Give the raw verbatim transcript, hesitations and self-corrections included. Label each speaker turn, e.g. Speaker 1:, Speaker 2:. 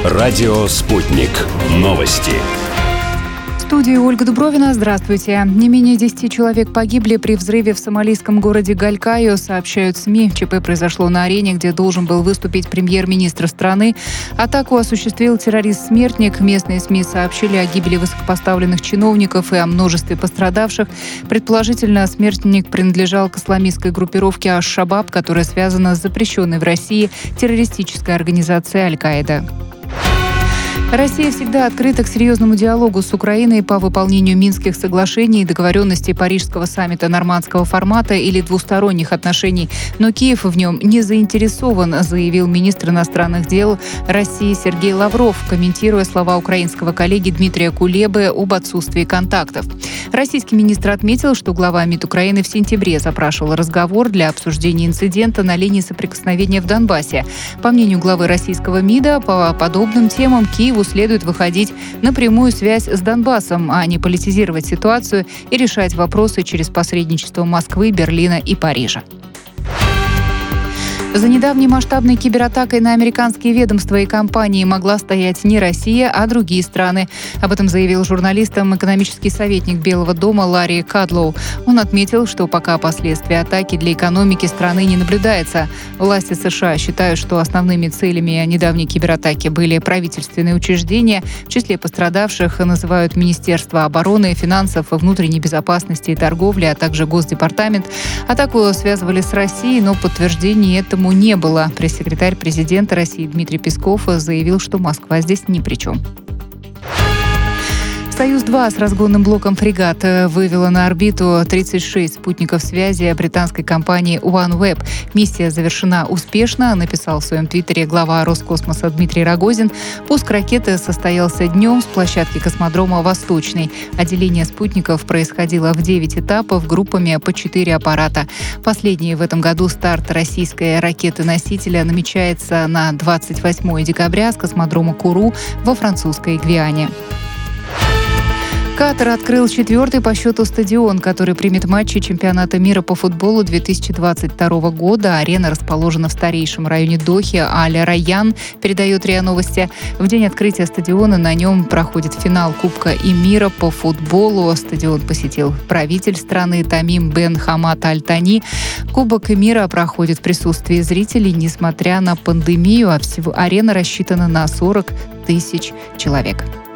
Speaker 1: Радио «Спутник». Новости.
Speaker 2: В студии Ольга Дубровина. Здравствуйте. Не менее десяти человек погибли при взрыве в сомалийском городе Галькайо, сообщают СМИ. ЧП произошло на арене, где должен был выступить премьер-министр страны. Атаку осуществил террорист-смертник. Местные СМИ сообщили о гибели высокопоставленных чиновников и о множестве пострадавших. Предположительно, смертник принадлежал к исламистской группировке Аш-Шабаб, которая связана с запрещенной в России террористической организацией Аль-Каида. Россия всегда открыта к серьезному диалогу с Украиной по выполнению Минских соглашений и договоренностей Парижского саммита нормандского формата или двусторонних отношений. Но Киев в нем не заинтересован, заявил министр иностранных дел России Сергей Лавров, комментируя слова украинского коллеги Дмитрия Кулебы об отсутствии контактов. Российский министр отметил, что глава МИД Украины в сентябре запрашивал разговор для обсуждения инцидента на линии соприкосновения в Донбассе. По мнению главы российского МИДа, по подобным темам Киеву следует выходить на прямую связь с Донбассом, а не политизировать ситуацию и решать вопросы через посредничество Москвы, Берлина и Парижа. За недавней масштабной кибератакой на американские ведомства и компании могла стоять не Россия, а другие страны. Об этом заявил журналистам экономический советник Белого дома Ларри Кадлоу. Он отметил, что пока последствия атаки для экономики страны не наблюдается. Власти США считают, что основными целями недавней кибератаки были правительственные учреждения. В числе пострадавших называют Министерство обороны, финансов, внутренней безопасности и торговли, а также Госдепартамент. Атаку связывали с Россией, но подтверждений этому не было. Пресс-секретарь президента России Дмитрий Песков заявил, что Москва здесь ни при чем. «Союз-два» с разгонным блоком «Фрегат» вывела на орбиту тридцать шесть спутников связи британской компании OneWeb. Миссия завершена успешно, написал в своем твиттере глава Роскосмоса Дмитрий Рогозин. Пуск ракеты состоялся днем с площадки космодрома «Восточный». Отделение спутников происходило в девять этапов группами по четыре аппарата. Последний в этом году старт российской ракеты-носителя намечается на двадцать восьмое декабря с космодрома Куру во французской Гвиане. Катар открыл четвертый по счету стадион, который примет матчи чемпионата мира по футболу две тысячи двадцать второго года. Арена расположена в старейшем районе Дохи. Аль-Райян, передает РИА Новости. В день открытия стадиона на нем проходит финал Кубка Эмира по футболу. Стадион посетил правитель страны Тамим бен Хамад Аль-Тани. Кубок Эмира проходит в присутствии зрителей, несмотря на пандемию, а всего арена рассчитана на сорок тысяч человек.